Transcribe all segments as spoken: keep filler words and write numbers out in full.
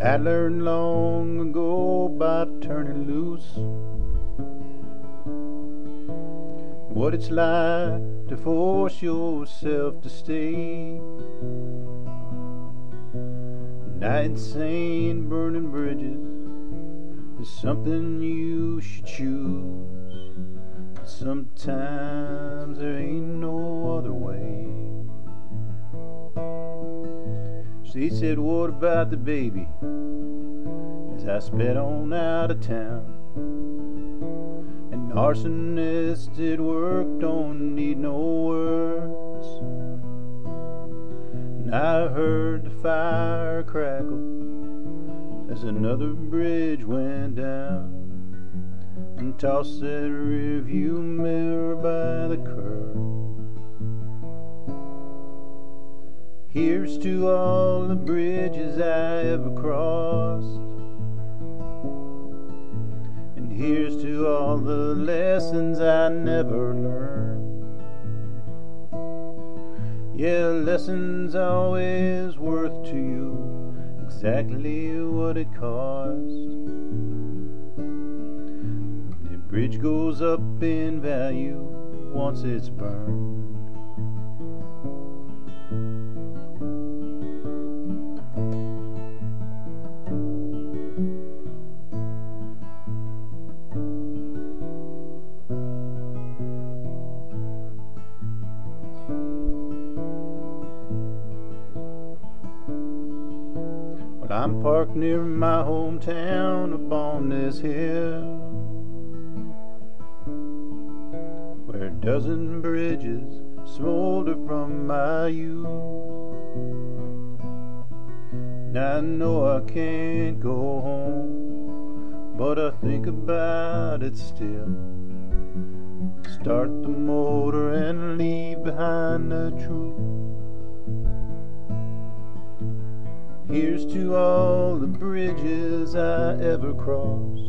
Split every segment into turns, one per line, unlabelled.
I learned long ago by turning loose what it's like to force yourself to stay. Night saying burning bridges is something you should choose, but sometimes there ain't no other way. She said, what about the baby? As I sped on out of town, an arsonist at work don't need no words, and I heard the fire crackle as another bridge went down and tossed that rearview mirror by the curb. Here's to all the bridges I ever crossed, and here's to all the lessons I never learned. Yeah, lessons always worth to you exactly what it cost. The bridge goes up in value once it's burned. I'm parked near my hometown up on this hill, where a dozen bridges smolder from my youth. Now I know I can't go home, but I think about it still. Start the motor and leave behind the truth. Here's to all the bridges I ever crossed.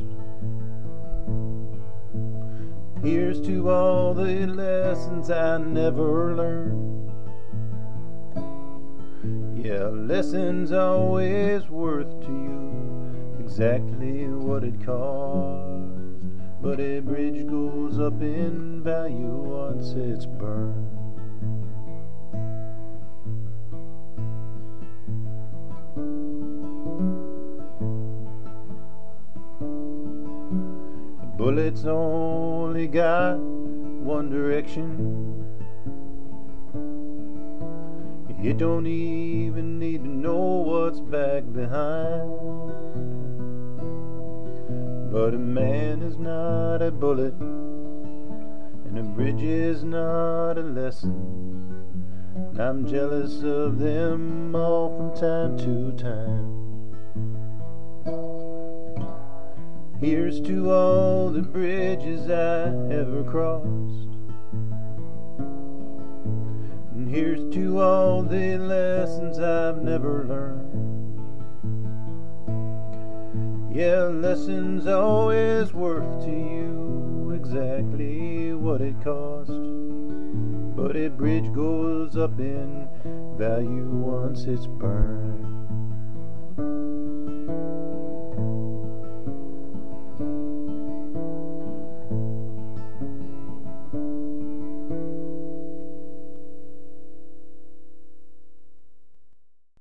Here's to all the lessons I never learned. Yeah, lessons always worth to you exactly what it cost, but a bridge goes up in value once it's burned. Bullets only got one direction. It don't even need to know what's back behind. But a man is not a bullet, and a bridge is not a lesson, and I'm jealous of them all from time to time. Here's to all the bridges I ever crossed, and here's to all the lessons I've never learned. Yeah, lessons always worth to you exactly what it cost, but a bridge goes up in value once it's burned.